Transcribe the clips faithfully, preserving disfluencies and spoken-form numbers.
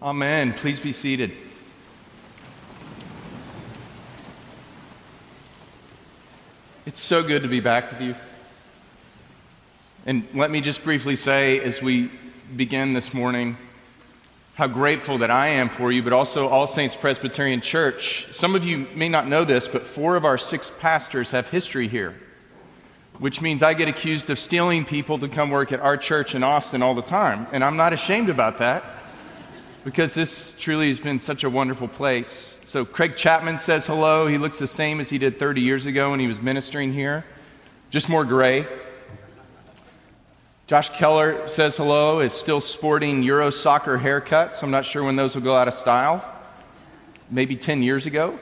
Amen. Please be seated. It's so good to be back with you. And let me just briefly say, as we begin this morning, how grateful that I am for you, but also All Saints Presbyterian Church. Some of you may not know this, but four of our six pastors have history here, which means I get accused of stealing people to come work at our church in Austin all the time. And I'm not ashamed about that, because this truly has been such a wonderful place. So Craig Chapman says hello. He looks the same as he did thirty years ago when he was ministering here, just more gray. Josh Keller says hello, is still sporting Euro soccer haircuts. I'm not sure when those will go out of style. Maybe ten years ago.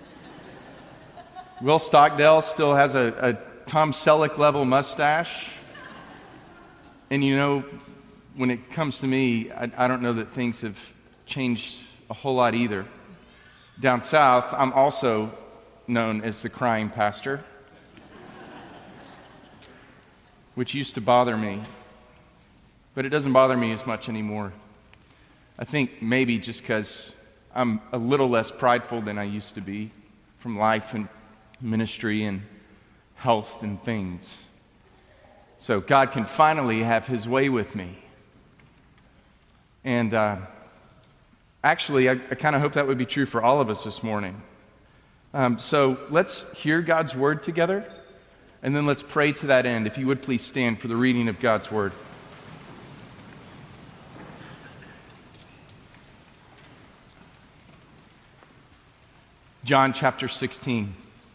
Will Stockdale still has a, a Tom Selleck level mustache. And you know, when it comes to me, I, I don't know that things have changed a whole lot either. Down south, I'm also known as the crying pastor, which used to bother me, but it doesn't bother me as much anymore. I think maybe just because I'm a little less prideful than I used to be from life and ministry and health and things. So God can finally have his way with me. And uh, actually, I, I kind of hope that would be true for all of us this morning. Um, so let's hear God's word together, and then let's pray to that end. If you would please stand for the reading of God's word. John chapter sixteen.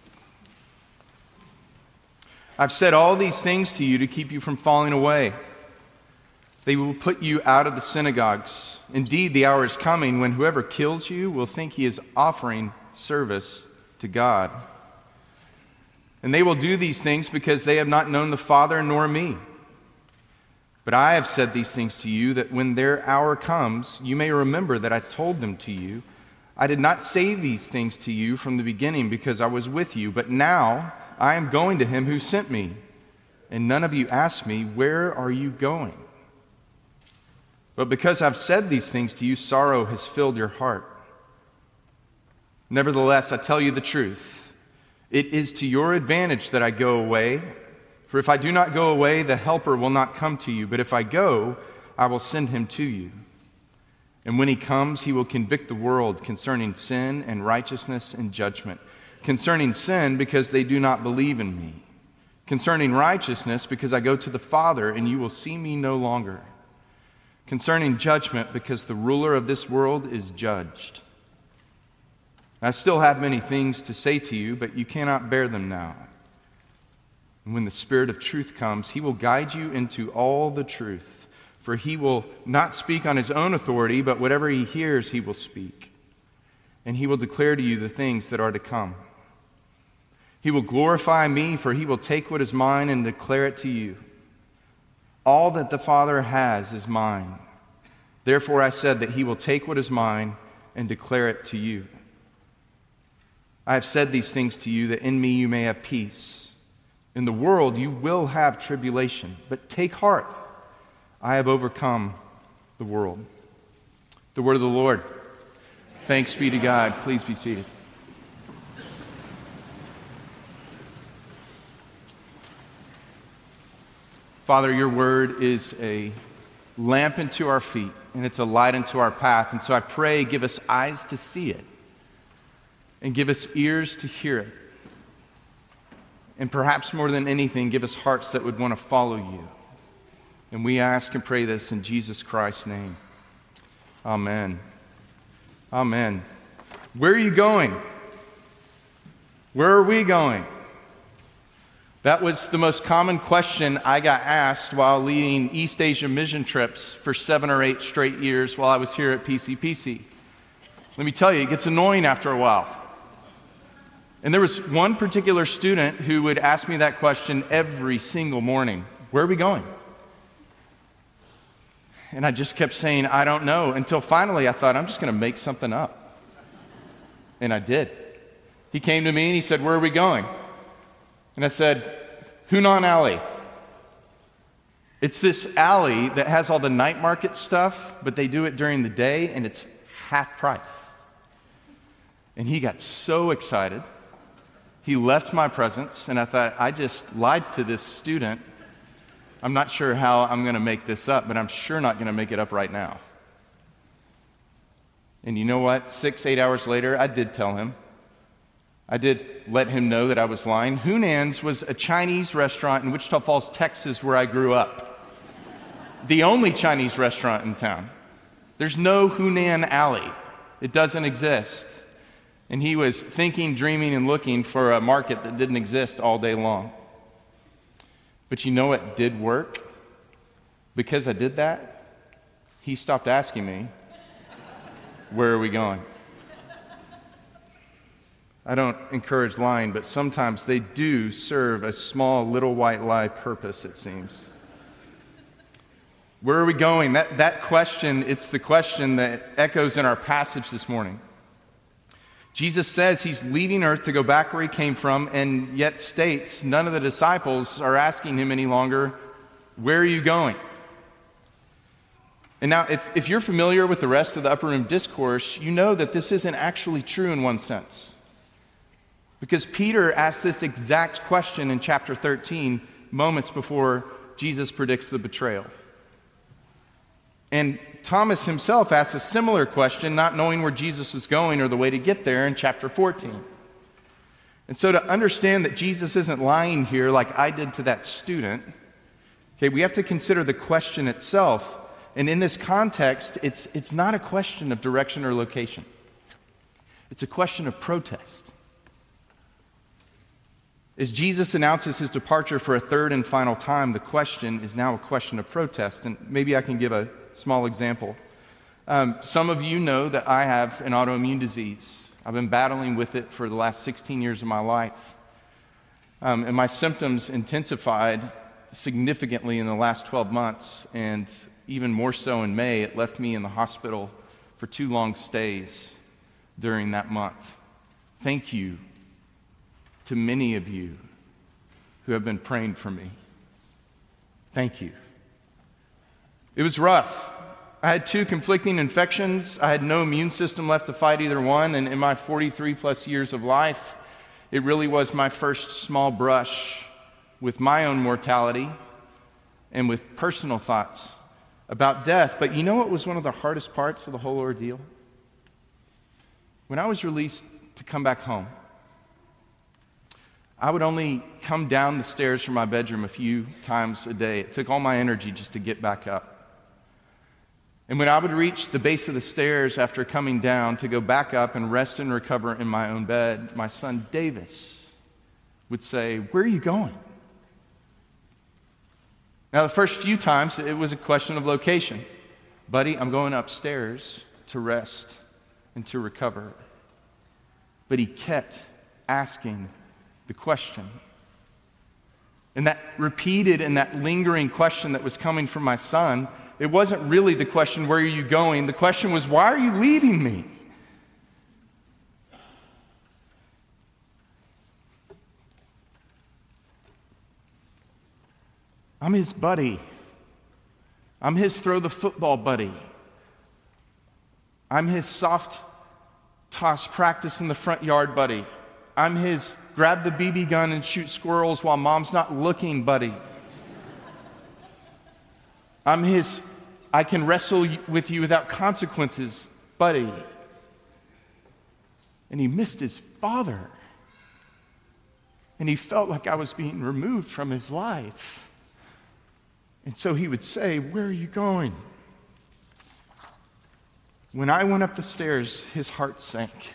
I've said all these things to you to keep you from falling away. They will put you out of the synagogues. Indeed, the hour is coming when whoever kills you will think he is offering service to God. And they will do these things because they have not known the Father nor me. But I have said these things to you that when their hour comes, you may remember that I told them to you. I did not say these things to you from the beginning because I was with you, but now I am going to him who sent me. And none of you asked me, where are you going? But because I've said these things to you, sorrow has filled your heart. Nevertheless, I tell you the truth. It is to your advantage that I go away. For if I do not go away, the Helper will not come to you. But if I go, I will send him to you. And when he comes, he will convict the world concerning sin and righteousness and judgment. Concerning sin, because they do not believe in me. Concerning righteousness, because I go to the Father, and you will see me no longer. Concerning judgment, because the ruler of this world is judged. I still have many things to say to you, but you cannot bear them now. And when the Spirit of truth comes, he will guide you into all the truth. For he will not speak on his own authority, but whatever he hears, he will speak. And he will declare to you the things that are to come. He will glorify me, for he will take what is mine and declare it to you. All that the Father has is mine. Therefore I said that he will take what is mine and declare it to you. I have said these things to you that in me you may have peace. In the world you will have tribulation, but take heart. I have overcome the world. The word of the Lord. Thanks be to God. Please be seated. Father, your word is a lamp unto our feet, and it's a light unto our path. And so I pray, give us eyes to see it, and give us ears to hear it. And perhaps more than anything, give us hearts that would want to follow you. And we ask and pray this in Jesus Christ's name. Amen. Amen. Where are you going? Where are we going? That was the most common question I got asked while leading East Asia mission trips for seven or eight straight years while I was here at P C P C. Let me tell you, it gets annoying after a while. And there was one particular student who would ask me that question every single morning. Where are we going? And I just kept saying, I don't know, until finally I thought, I'm just going to make something up. And I did. He came to me and he said, where are we going? And I said, Hunan Alley. It's this alley that has all the night market stuff, but they do it during the day, and it's half price. And he got so excited. He left my presence, and I thought, I just lied to this student. I'm not sure how I'm going to make this up, but I'm sure not going to make it up right now. And you know what? Six, eight hours later, I did tell him. I did let him know that I was lying. Hunan's was a Chinese restaurant in Wichita Falls, Texas, where I grew up. The only Chinese restaurant in town. There's no Hunan Alley. It doesn't exist. And he was thinking, dreaming, and looking for a market that didn't exist all day long. But you know what did work? Because I did that, he stopped asking me, where are we going? I don't encourage lying, but sometimes they do serve a small little white lie purpose, it seems. Where are we going? That, that question, it's the question that echoes in our passage this morning. Jesus says he's leaving earth to go back where he came from, and yet states none of the disciples are asking him any longer, where are you going? And now, if, if you're familiar with the rest of the Upper Room Discourse, you know that this isn't actually true in one sense. Because Peter asked this exact question in chapter thirteen, moments before Jesus predicts the betrayal. And Thomas himself asked a similar question, not knowing where Jesus was going or the way to get there, in chapter fourteen. And so to understand that Jesus isn't lying here like I did to that student, okay, we have to consider the question itself. And in this context, it's, it's not a question of direction or location. It's a question of protest. As Jesus announces his departure for a third and final time, the question is now a question of protest. And maybe I can give a small example. Um, some of you know that I have an autoimmune disease. I've been battling with it for the last sixteen years of my life. Um, and my symptoms intensified significantly in the last twelve months, and even more so in May. It left me in the hospital for two long stays during that month. Thank you to many of you who have been praying for me. Thank you. It was rough. I had two conflicting infections. I had no immune system left to fight either one, and in my forty-three plus years of life, it really was my first small brush with my own mortality and with personal thoughts about death. But you know what was one of the hardest parts of the whole ordeal? When I was released to come back home, I would only come down the stairs from my bedroom a few times a day. It took all my energy just to get back up. And when I would reach the base of the stairs after coming down to go back up and rest and recover in my own bed, my son Davis would say, "Where are you going?" Now, the first few times, it was a question of location. "Buddy, I'm going upstairs to rest and to recover." But he kept asking the question. And that repeated and that lingering question that was coming from my son, it wasn't really the question, "Where are you going?" The question was, "Why are you leaving me?" I'm his buddy. I'm his throw the football buddy. I'm his soft toss practice in the front yard buddy. I'm his grab the B B gun and shoot squirrels while mom's not looking buddy. I'm his I can wrestle with you without consequences buddy. And he missed his father. And he felt like I was being removed from his life. And so he would say, "Where are you going?" When I went up the stairs, his heart sank.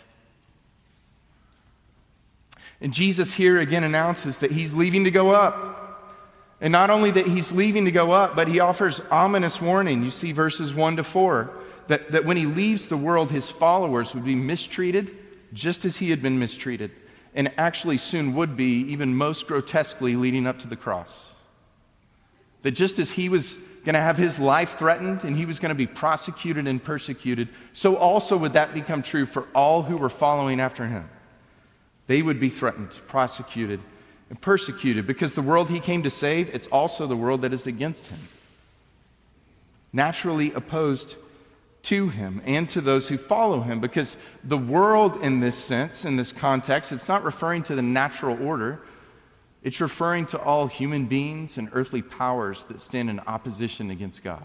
And Jesus here again announces that he's leaving to go up. And not only that he's leaving to go up, but he offers ominous warning. You see verses one to four, that, that when he leaves the world, his followers would be mistreated just as he had been mistreated, and actually soon would be, even most grotesquely, leading up to the cross. That just as he was going to have his life threatened and he was going to be prosecuted and persecuted, so also would that become true for all who were following after him. They would be threatened, prosecuted, and persecuted, because the world he came to save, it's also the world that is against him, naturally opposed to him and to those who follow him, because the world in this sense, in this context, it's not referring to the natural order. It's referring to all human beings and earthly powers that stand in opposition against God.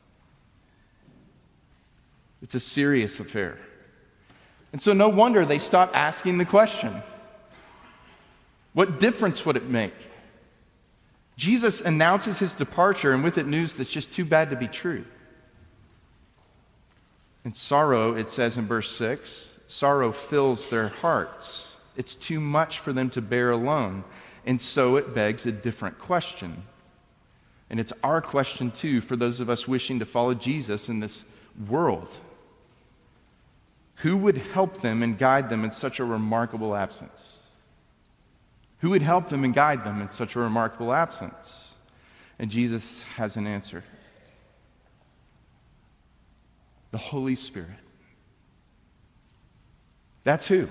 It's a serious affair. And so no wonder they stopped asking the question, what difference would it make? Jesus announces his departure, and with it news that's just too bad to be true. And sorrow, it says in verse six, sorrow fills their hearts. It's too much for them to bear alone. And so it begs a different question. And it's our question too for those of us wishing to follow Jesus in this world. Who would help them and guide them in such a remarkable absence? Who would help them and guide them in such a remarkable absence? And Jesus has an answer. The Holy Spirit. That's who.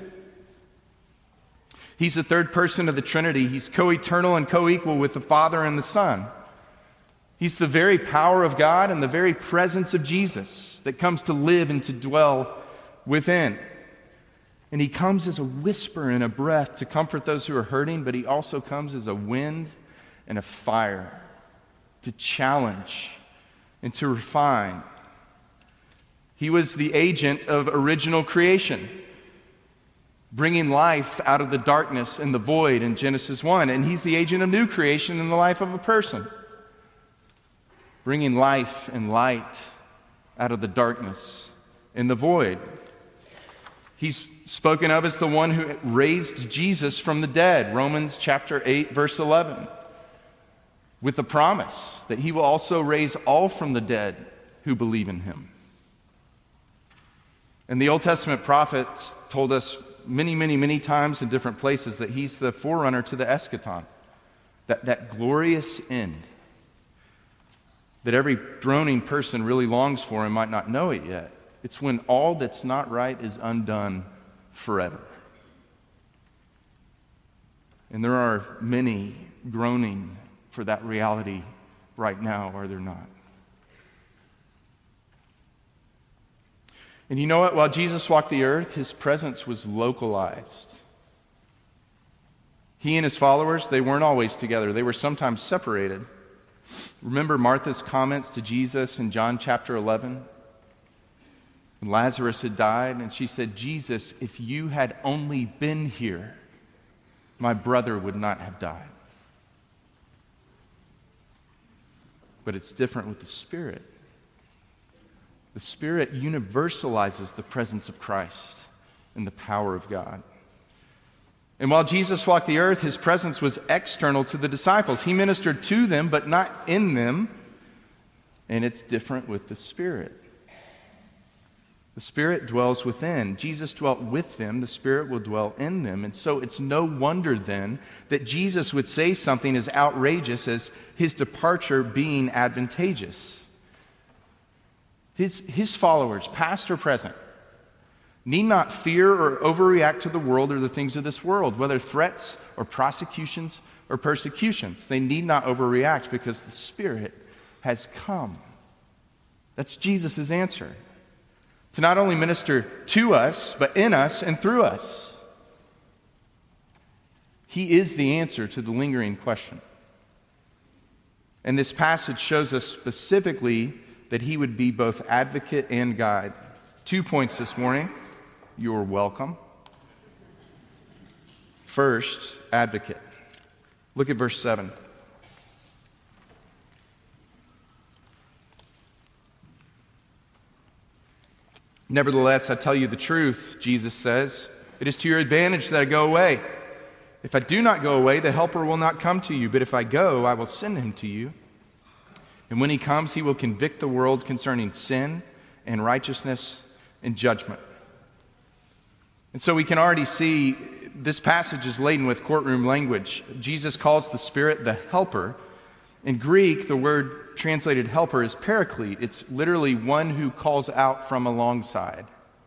He's the third person of the Trinity. He's co-eternal and co-equal with the Father and the Son. He's the very power of God and the very presence of Jesus that comes to live and to dwell within. And he comes as a whisper and a breath to comfort those who are hurting, but he also comes as a wind and a fire to challenge and to refine. He was the agent of original creation, bringing life out of the darkness and the void in Genesis one. And he's the agent of new creation in the life of a person, bringing life and light out of the darkness and the void. He's spoken of as the one who raised Jesus from the dead, Romans chapter eight, verse eleven, with the promise that he will also raise all from the dead who believe in him. And the Old Testament prophets told us many, many, many times in different places that he's the forerunner to the eschaton, that, that glorious end that every groaning person really longs for and might not know it yet. It's when all that's not right is undone forever. And there are many groaning for that reality right now, are there not? And you know what? While Jesus walked the earth, his presence was localized. He and his followers, they weren't always together. They were sometimes separated. Remember Martha's comments to Jesus in John chapter eleven? When Lazarus had died, and she said, Jesus, if you had only been here, my brother would not have died. But it's different with the Spirit. The Spirit universalizes the presence of Christ and the power of God. And while Jesus walked the earth, his presence was external to the disciples. He ministered to them, but not in them. And it's different with the Spirit. The Spirit dwells within. Jesus dwelt with them. The Spirit will dwell in them. And so it's no wonder then that Jesus would say something as outrageous as his departure being advantageous. His, his followers, past or present, need not fear or overreact to the world or the things of this world, whether threats or prosecutions or persecutions. They need not overreact because the Spirit has come. That's Jesus' answer. To not only minister to us, but in us and through us. He is the answer to the lingering question. And this passage shows us specifically that he would be both advocate and guide. Two points this morning. You're welcome. First, advocate. Look at verse seven. Nevertheless, I tell you the truth, Jesus says. It is to your advantage that I go away. If I do not go away, the Helper will not come to you. But if I go, I will send him to you. And when he comes, he will convict the world concerning sin and righteousness and judgment. And so we can already see this passage is laden with courtroom language. Jesus calls the Spirit the Helper. In Greek, the word translated helper is paraclete. It's literally one who calls out from alongside.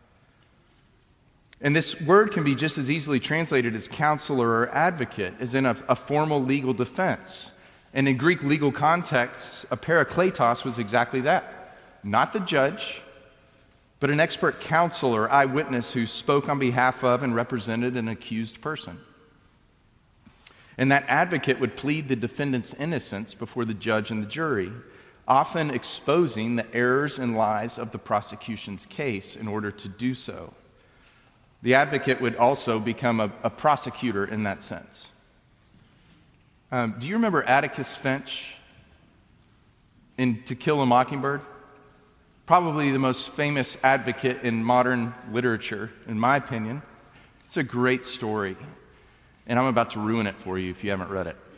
And this word can be just as easily translated as counselor or advocate, as in a, a formal legal defense. And in Greek legal contexts, a parakletos was exactly that. Not the judge, but an expert counsel or eyewitness who spoke on behalf of and represented an accused person. And that advocate would plead the defendant's innocence before the judge and the jury, often exposing the errors and lies of the prosecution's case in order to do so. The advocate would also become a, a prosecutor in that sense. Um, do you remember Atticus Finch in To Kill a Mockingbird? Probably the most famous advocate in modern literature, in my opinion. It's a great story, and I'm about to ruin it for you if you haven't read it.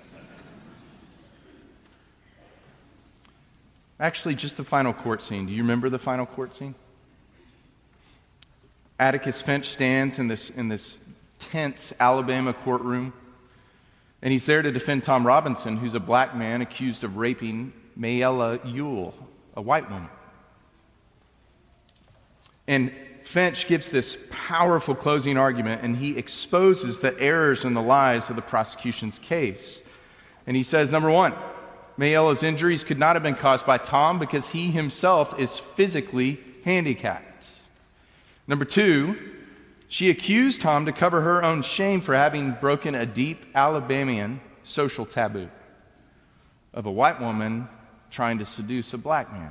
Actually, just the final court scene. Do you remember the final court scene? Atticus Finch stands in this, in this tense Alabama courtroom, and he's there to defend Tom Robinson, who's a black man accused of raping Mayella Ewell, a white woman. And Finch gives this powerful closing argument, and he exposes the errors and the lies of the prosecution's case. And he says, number one, Mayella's injuries could not have been caused by Tom because he himself is physically handicapped. Number two, she accused Tom to cover her own shame for having broken a deep Alabamian social taboo of a white woman trying to seduce a black man.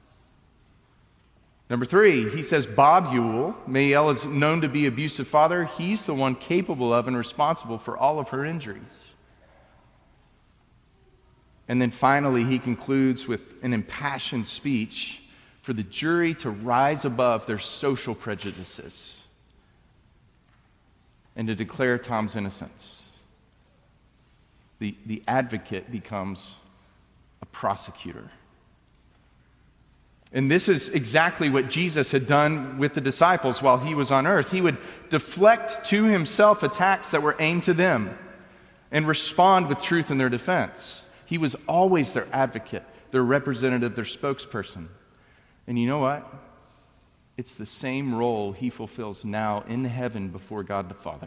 Number three, he says Bob Ewell, Mayella's known to be abusive father, he's the one capable of and responsible for all of her injuries. And then finally, he concludes with an impassioned speech for the jury to rise above their social prejudices and to declare Tom's innocence. The, the advocate becomes a prosecutor. And this is exactly what Jesus had done with the disciples while he was on earth. He would deflect to himself attacks that were aimed to them and respond with truth in their defense. He was always their advocate, their representative, their spokesperson. And you know what? It's the same role he fulfills now in heaven before God the Father.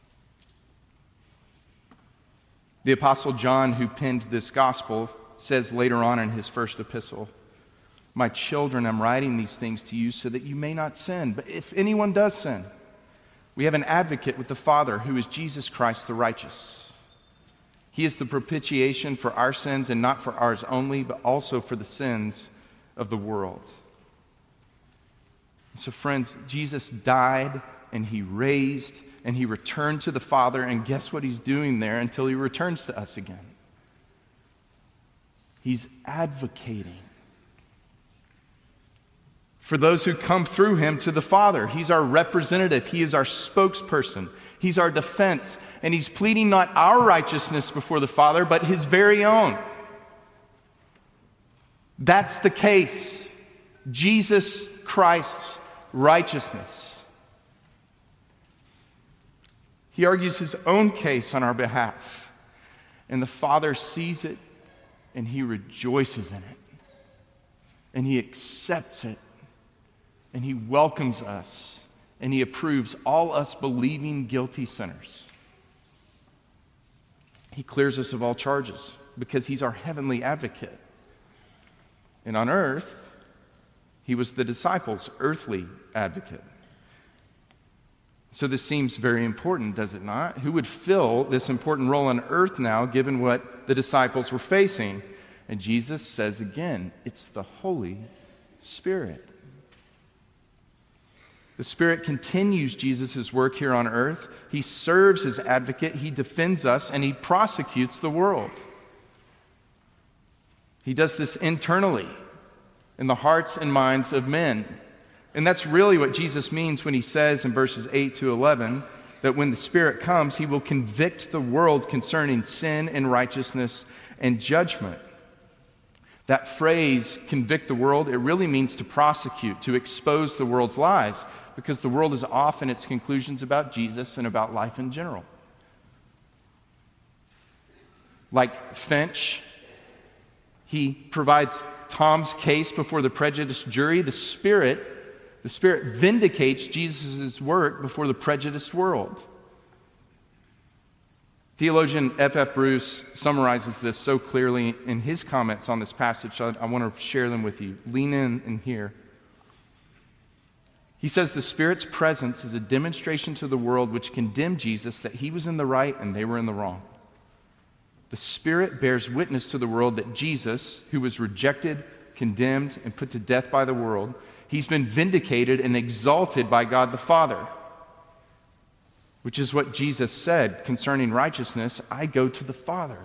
The Apostle John, who penned this gospel, says later on in his first epistle, "My children, I'm writing these things to you so that you may not sin. But if anyone does sin, we have an advocate with the Father who is Jesus Christ the righteous. He is the propitiation for our sins, and not for ours only, but also for the sins of the world." So friends, Jesus died and he raised and he returned to the Father, and guess what he's doing there until he returns to us again? He's advocating for those who come through him to the Father. He's our representative. He is our spokesperson. He's our defense. And he's pleading not our righteousness before the Father, but his very own. That's the case. Jesus Christ's righteousness. He argues his own case on our behalf. And the Father sees it, and he rejoices in it. And he accepts it. And he welcomes us, and he approves all us believing guilty sinners. He clears us of all charges because he's our heavenly advocate. And on earth, he was the disciples' earthly advocate. So this seems very important, does it not? Who would fill this important role on earth now, given what the disciples were facing? And Jesus says again, it's the Holy Spirit. The Spirit continues Jesus' work here on earth. He serves as advocate, he defends us, and he prosecutes the world. He does this internally in the hearts and minds of men. And that's really what Jesus means when he says in verses eight to eleven that when the Spirit comes, he will convict the world concerning sin and righteousness and judgment. That phrase, convict the world, it really means to prosecute, to expose the world's lies, because the world is off in its conclusions about Jesus and about life in general. Like Finch, he provides Tom's case before the prejudiced jury. The Spirit, the Spirit vindicates Jesus' work before the prejudiced world. Theologian F F Bruce summarizes this so clearly in his comments on this passage. I, I want to share them with you. Lean in and hear. He says the Spirit's presence is a demonstration to the world which condemned Jesus that he was in the right and they were in the wrong. The Spirit bears witness to the world that Jesus, who was rejected, condemned, and put to death by the world, he's been vindicated and exalted by God the Father, which is what Jesus said concerning righteousness, I go to the Father.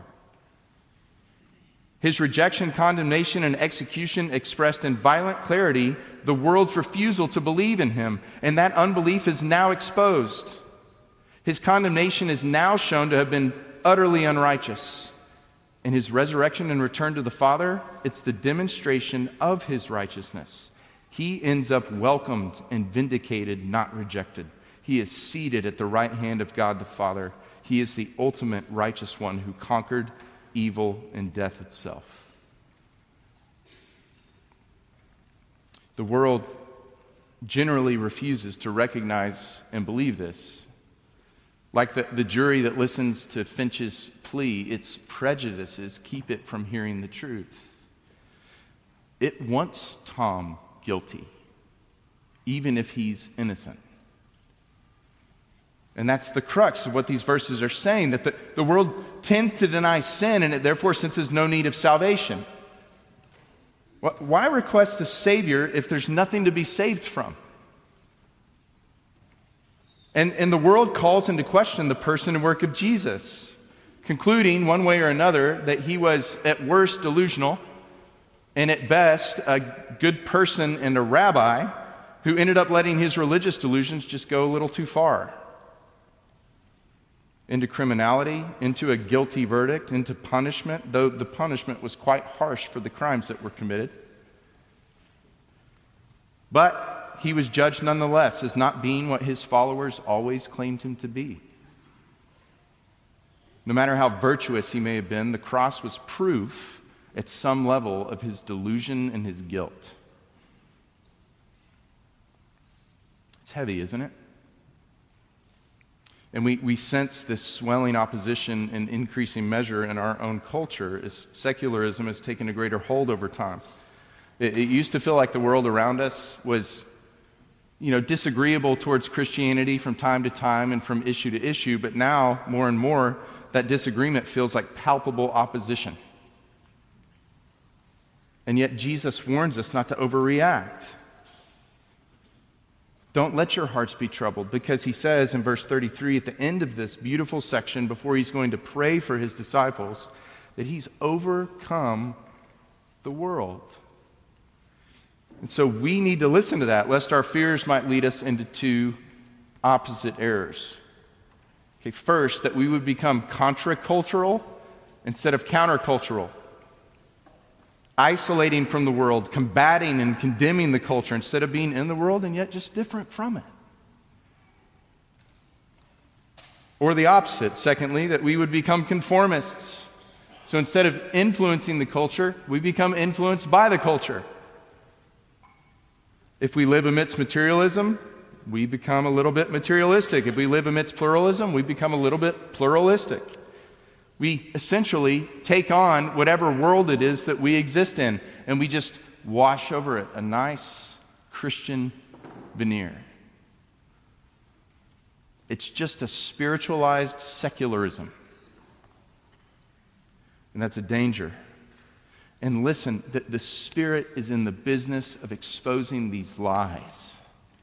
His rejection, condemnation, and execution expressed in violent clarity the world's refusal to believe in him, and that unbelief is now exposed. His condemnation is now shown to have been utterly unrighteous. In his resurrection and return to the Father, it's the demonstration of his righteousness. He ends up welcomed and vindicated, not rejected. He is seated at the right hand of God the Father. He is the ultimate righteous one who conquered evil and death itself. The world generally refuses to recognize and believe this. Like the, the jury that listens to Finch's plea, its prejudices keep it from hearing the truth. It wants Tom guilty, even if he's innocent. And that's the crux of what these verses are saying, that the, the world tends to deny sin and it therefore senses no need of salvation. Why request a Savior if there's nothing to be saved from? And, and the world calls into question the person and work of Jesus, concluding one way or another that he was at worst delusional and at best a good person and a rabbi who ended up letting his religious delusions just go a little too far. Into criminality, into a guilty verdict, into punishment, though the punishment was quite harsh for the crimes that were committed. But he was judged nonetheless as not being what his followers always claimed him to be. No matter how virtuous he may have been, the cross was proof at some level of his delusion and his guilt. It's heavy, isn't it? And we, we sense this swelling opposition in increasing measure in our own culture as secularism has taken a greater hold over time. It, it used to feel like the world around us was, you know, disagreeable towards Christianity from time to time and from issue to issue, but now, more and more, that disagreement feels like palpable opposition. And yet Jesus warns us not to overreact. Don't let your hearts be troubled, because he says in verse thirty-three at the end of this beautiful section, before he's going to pray for his disciples, that he's overcome the world. And so we need to listen to that, lest our fears might lead us into two opposite errors. Okay, first, that we would become contra-cultural instead of countercultural. Isolating from the world, combating and condemning the culture instead of being in the world and yet just different from it. Or the opposite, secondly, that we would become conformists. So instead of influencing the culture, we become influenced by the culture. If we live amidst materialism, we become a little bit materialistic. If we live amidst pluralism, we become a little bit pluralistic. We essentially take on whatever world it is that we exist in, and we just wash over it a nice Christian veneer. It's just a spiritualized secularism. And that's a danger. And listen, the, the Spirit is in the business of exposing these lies,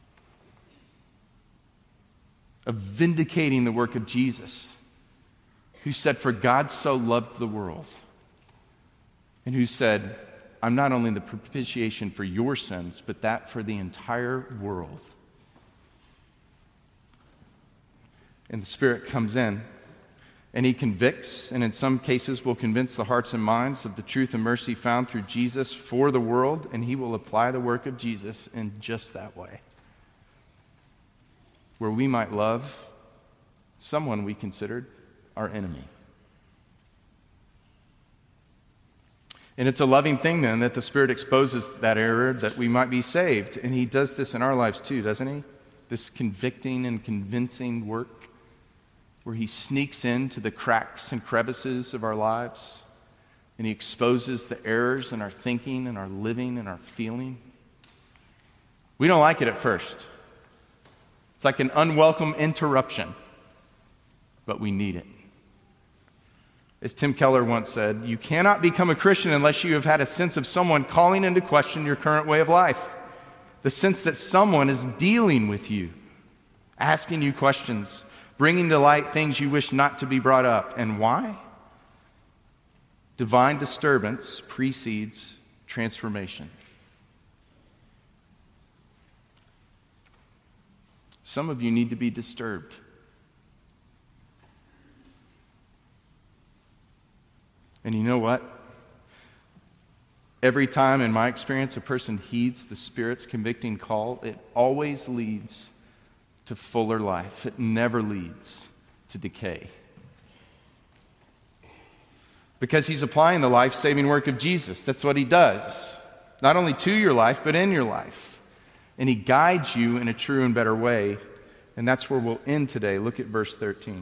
of vindicating the work of Jesus, who said, for God so loved the world, and who said, I'm not only the propitiation for your sins, but that for the entire world. And the Spirit comes in, and he convicts, and in some cases will convince the hearts and minds of the truth and mercy found through Jesus for the world, and he will apply the work of Jesus in just that way, where we might love someone we considered our enemy. And it's a loving thing then that the Spirit exposes that error, that we might be saved. And he does this in our lives too, doesn't he? This convicting and convincing work where he sneaks into the cracks and crevices of our lives and he exposes the errors in our thinking and our living and our feeling. We don't like it at first. It's like an unwelcome interruption, but we need it. As Tim Keller once said, you cannot become a Christian unless you have had a sense of someone calling into question your current way of life. The sense that someone is dealing with you, asking you questions, bringing to light things you wish not to be brought up. And why? Divine disturbance precedes transformation. Some of you need to be disturbed. And you know what? Every time, in my experience, a person heeds the Spirit's convicting call, it always leads to fuller life. It never leads to decay. Because he's applying the life-saving work of Jesus. That's what he does. Not only to your life, but in your life. And he guides you in a true and better way. And that's where we'll end today. Look at verse thirteen.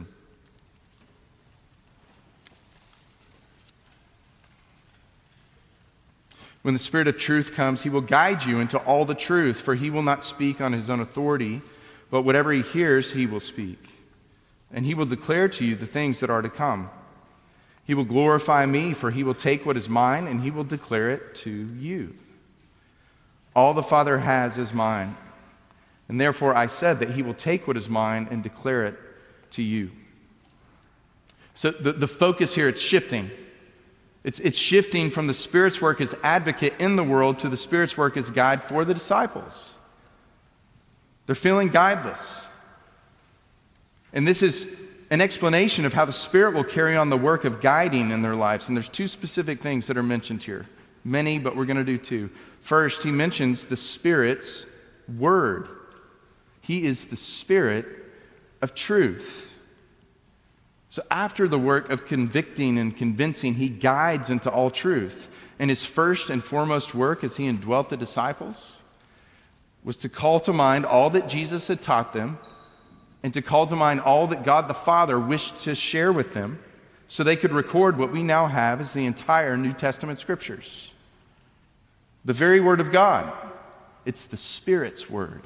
When the Spirit of truth comes, he will guide you into all the truth, for he will not speak on his own authority, but whatever he hears, he will speak. And he will declare to you the things that are to come. He will glorify me, for he will take what is mine, and he will declare it to you. All the Father has is mine, and therefore I said that he will take what is mine and declare it to you. So the, the focus here, it's shifting. It's, it's shifting from the Spirit's work as advocate in the world to the Spirit's work as guide for the disciples. They're feeling guideless. And this is an explanation of how the Spirit will carry on the work of guiding in their lives. And there's two specific things that are mentioned here. Many, but we're going to do two. First, he mentions the Spirit's word. He is the Spirit of truth. So after the work of convicting and convincing, he guides into all truth. And his first and foremost work as he indwelt the disciples was to call to mind all that Jesus had taught them and to call to mind all that God the Father wished to share with them so they could record what we now have as the entire New Testament Scriptures. The very Word of God. It's the Spirit's Word.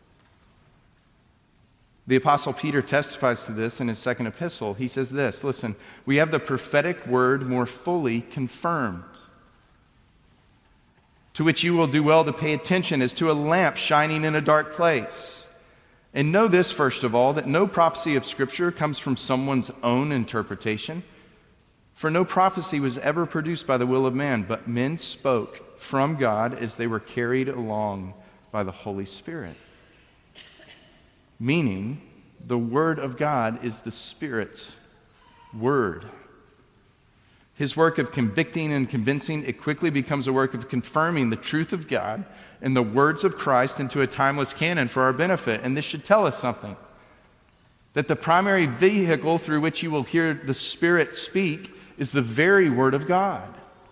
The Apostle Peter testifies to this in his second epistle. He says this, listen, we have the prophetic word more fully confirmed, to which you will do well to pay attention as to a lamp shining in a dark place. And know this, first of all, that no prophecy of Scripture comes from someone's own interpretation. For no prophecy was ever produced by the will of man, but men spoke from God as they were carried along by the Holy Spirit. Meaning, the Word of God is the Spirit's Word. His work of convicting and convincing, it quickly becomes a work of confirming the truth of God and the words of Christ into a timeless canon for our benefit. And this should tell us something. That the primary vehicle through which you will hear the Spirit speak is the very Word of God.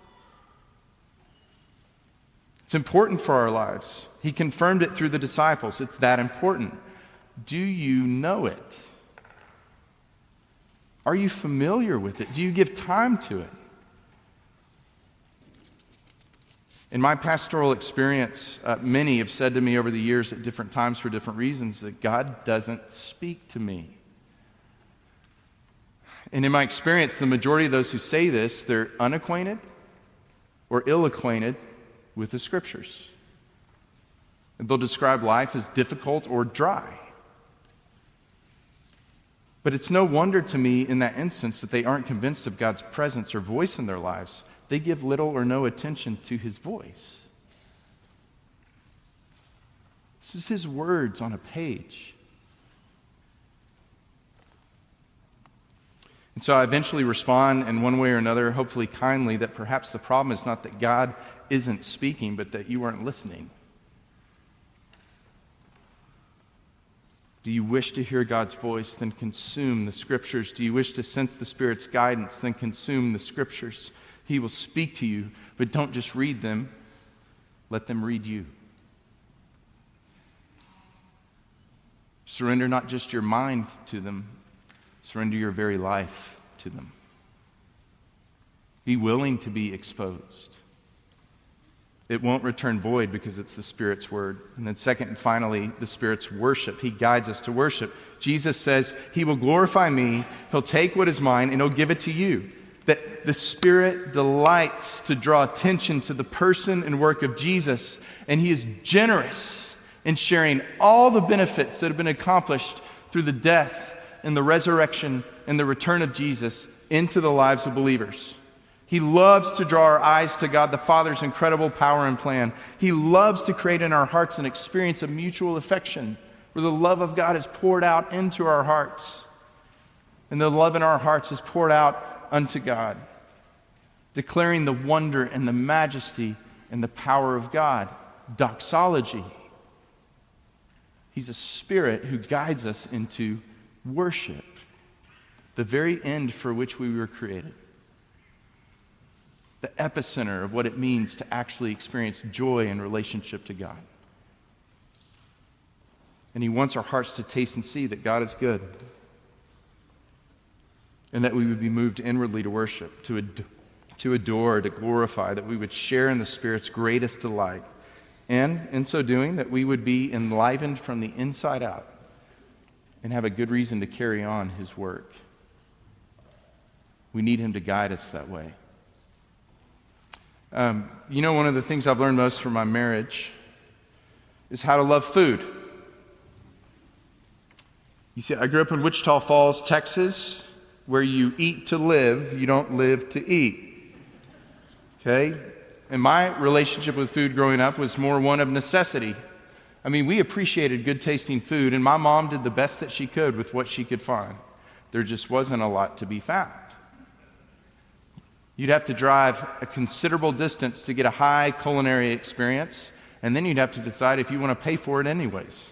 It's important for our lives. He confirmed it through the disciples. It's that important. Do you know it? Are you familiar with it? Do you give time to it? In my pastoral experience, uh, many have said to me over the years at different times for different reasons that God doesn't speak to me. And in my experience, the majority of those who say this, they're unacquainted or ill-acquainted with the Scriptures. And they'll describe life as difficult or dry. But it's no wonder to me in that instance that they aren't convinced of God's presence or voice in their lives. They give little or no attention to his voice. This is his words on a page. And so I eventually respond in one way or another, hopefully kindly, that perhaps the problem is not that God isn't speaking, but that you aren't listening. Do you wish to hear God's voice? Then consume the Scriptures. Do you wish to sense the Spirit's guidance? Then consume the Scriptures. He will speak to you, but don't just read them. Let them read you. Surrender not just your mind to them, surrender your very life to them. Be willing to be exposed. It won't return void because it's the Spirit's word. And then second and finally, the Spirit's worship. He guides us to worship. Jesus says, he will glorify me, he'll take what is mine, and he'll give it to you. That the Spirit delights to draw attention to the person and work of Jesus, and he is generous in sharing all the benefits that have been accomplished through the death and the resurrection and the return of Jesus into the lives of believers. He loves to draw our eyes to God the Father's incredible power and plan. He loves to create in our hearts an experience of mutual affection where the love of God is poured out into our hearts. And the love in our hearts is poured out unto God, declaring the wonder and the majesty and the power of God. Doxology. He's a Spirit who guides us into worship, the very end for which we were created. The epicenter of what it means to actually experience joy in relationship to God. And he wants our hearts to taste and see that God is good. And that we would be moved inwardly to worship, to, ad- to adore, to glorify, that we would share in the Spirit's greatest delight. And in so doing, that we would be enlivened from the inside out and have a good reason to carry on his work. We need him to guide us that way. Um, you know, one of the things I've learned most from my marriage is how to love food. You see, I grew up in Wichita Falls, Texas, where you eat to live, you don't live to eat. Okay? And my relationship with food growing up was more one of necessity. I mean, we appreciated good tasting food, and my mom did the best that she could with what she could find. There just wasn't a lot to be found. You'd have to drive a considerable distance to get a high culinary experience, and then you'd have to decide if you want to pay for it anyways.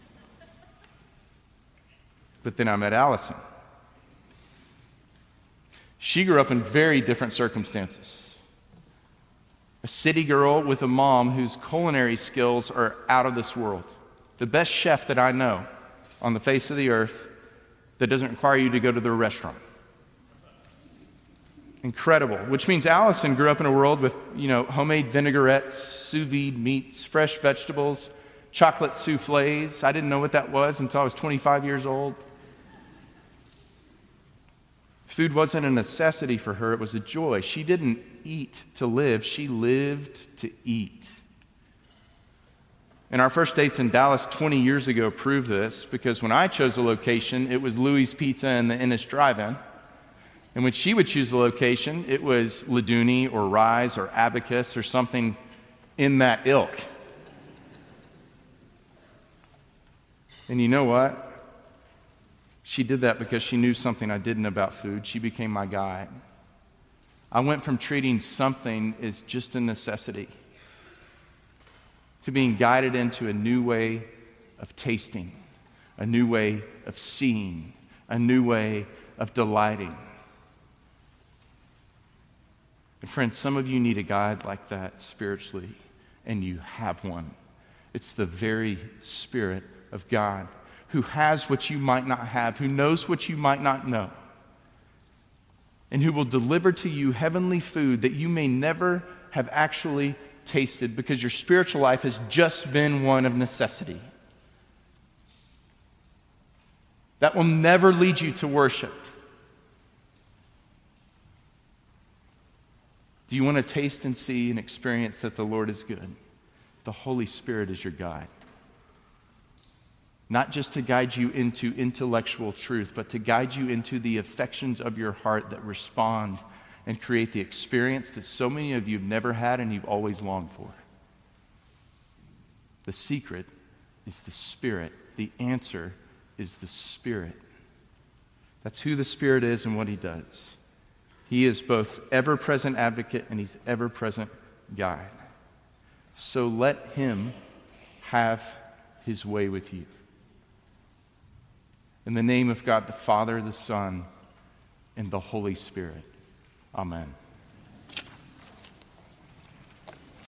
But then I met Allison. She grew up in very different circumstances. A city girl with a mom whose culinary skills are out of this world. The best chef that I know on the face of the earth that doesn't require you to go to their restaurant. Incredible. Which means Allison grew up in a world with, you know, homemade vinaigrettes, sous vide meats, fresh vegetables, chocolate soufflés. I didn't know what that was until I was twenty-five years old. Food wasn't a necessity for her, it was a joy. She didn't eat to live, she lived to eat. And our first dates in Dallas twenty years ago proved this, because when I chose a location, it was Louie's Pizza and the Ennis Drive-In. And when she would choose a location, it was Laduni or Rise or Abacus or something in that ilk. And you know what? She did that because she knew something I didn't about food. She became my guide. I went from treating something as just a necessity to being guided into a new way of tasting, a new way of seeing, a new way of delighting. And friends, some of you need a guide like that spiritually, and you have one. It's the very Spirit of God who has what you might not have, who knows what you might not know, and who will deliver to you heavenly food that you may never have actually tasted because your spiritual life has just been one of necessity. That will never lead you to worship. Do you want to taste and see and experience that the Lord is good? The Holy Spirit is your guide. Not just to guide you into intellectual truth, but to guide you into the affections of your heart that respond and create the experience that so many of you have never had and you've always longed for. The secret is the Spirit. The answer is the Spirit. That's who the Spirit is and what He does. He is both ever-present advocate and He's ever-present guide. So let Him have His way with you. In the name of God the Father, the Son, and the Holy Spirit. Amen.